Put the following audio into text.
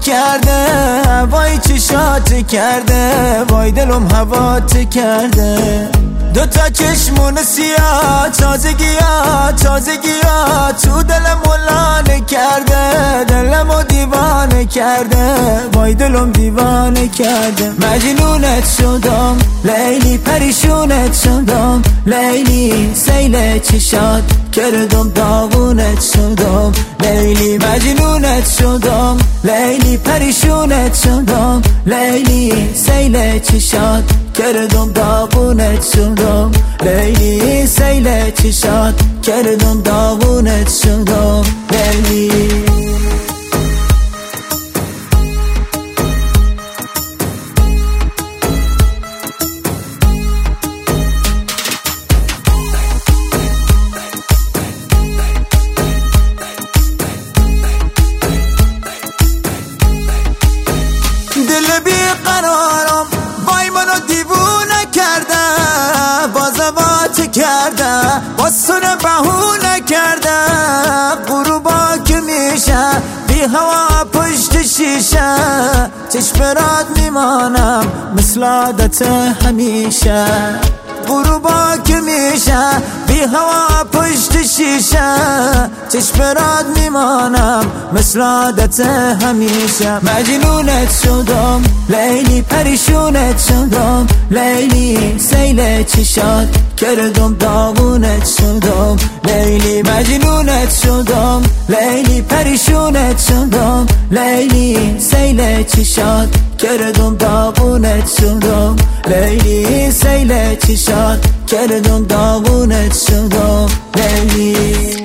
کرده، وای چشات کرده، وای دلم هوات کرده. دوتا چشمون سیاه، تازگیات تو دلم ولانه کرده، دلمو دیوانه کرده، وای دلم دیوانه کرده. مجنونت شدم لیلی، پریشونت شدم لیلی، سیل چشات کردم داغونت شدم لیلی. مجنونت شدم لیلی، پریشونت شدم لیلی، سیل چشات کردم داغونت شدم لیلی، سیل چشات کردم داغونت شدم لیلی. دل بیقرارم وای منو دیوونه کرده، بازوات کرده، باسونه بهونه کرده. غروبا که میشه بی هوا پشت شیشه، چشم میمانم مثل عادت همیشه. غروبا که میشه بی هوا پشت شیشه، چشم میمانم مثل عادت همیشه. مجنونت شدم لیلی، پریشونت شدم لیلی، سیل چشات کردم داغونت شدم لیلی. مجنونت شدم لیلی، پریشونت شدم لیلی، سیل چشات کردم داغونت شدم لیلی، سیل چشات کردم داغونت شدم لیلی.